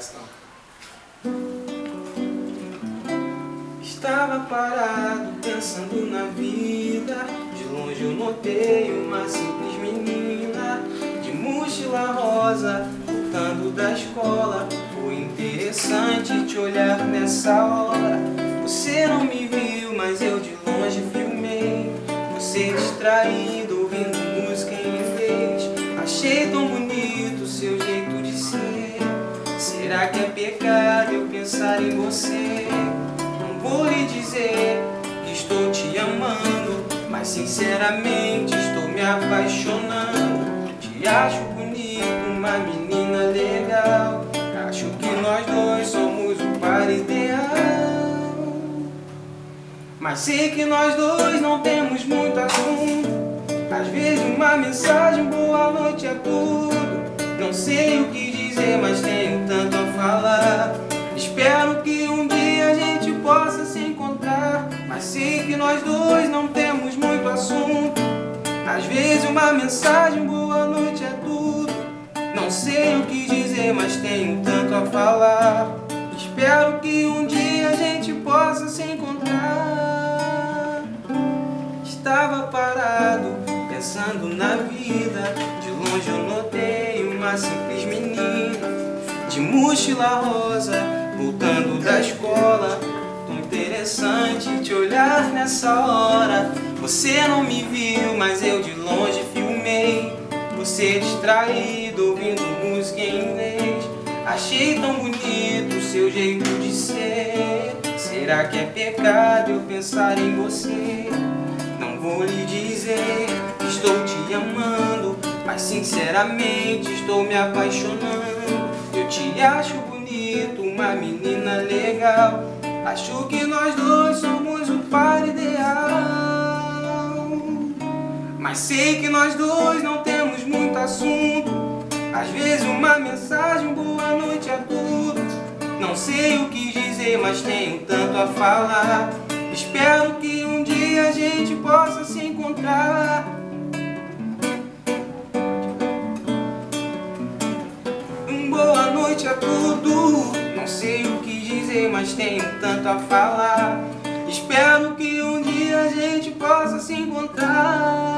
Gastão. Estava parado pensando na vida. De longe eu notei uma simples menina de mochila rosa voltando da escola. Foi interessante te olhar nessa hora. Você não me viu, mas eu de longe filmei. Você distraído ouvindo música em inglês. Achei tão bonito o seu jeito de ser. Será que é pecado eu pensar em você? Não vou lhe dizer que estou te amando, mas sinceramente estou me apaixonando. Te acho bonito, uma menina legal. Acho que nós dois somos o par ideal. Mas sei que nós dois não temos muito assunto. Às vezes uma mensagem, boa noite é tudo. Não sei o que dizer, mas tenho tanto a falar. Espero que um dia a gente possa se encontrar. Mas sei que nós dois não temos muito assunto. Às vezes uma mensagem, boa noite é tudo. Não sei o que dizer, mas tenho tanto a falar. Espero que um dia a gente possa se encontrar. Estava parado pensando na vida. De longe eu notei uma simples menina de mochila rosa voltando da escola. Tão interessante te olhar nessa hora. Você não me viu, mas eu de longe filmei. Você distraído ouvindo música em inglês. Achei tão bonito o seu jeito de ser. Será que é pecado eu pensar em você? Não vou lhe dizer que estou te amando, mas sinceramente estou me apaixonando. Eu te acho bonito, uma menina legal. Acho que nós dois somos o par ideal. Mas sei que nós dois não temos muito assunto. Às vezes uma mensagem, boa noite é tudo. Não sei o que dizer, mas tenho tanto a falar. Espero que um dia a gente possa se encontrar. Boa noite é tudo. Não sei o que dizer, mas tenho tanto a falar. Espero que um dia a gente possa se encontrar.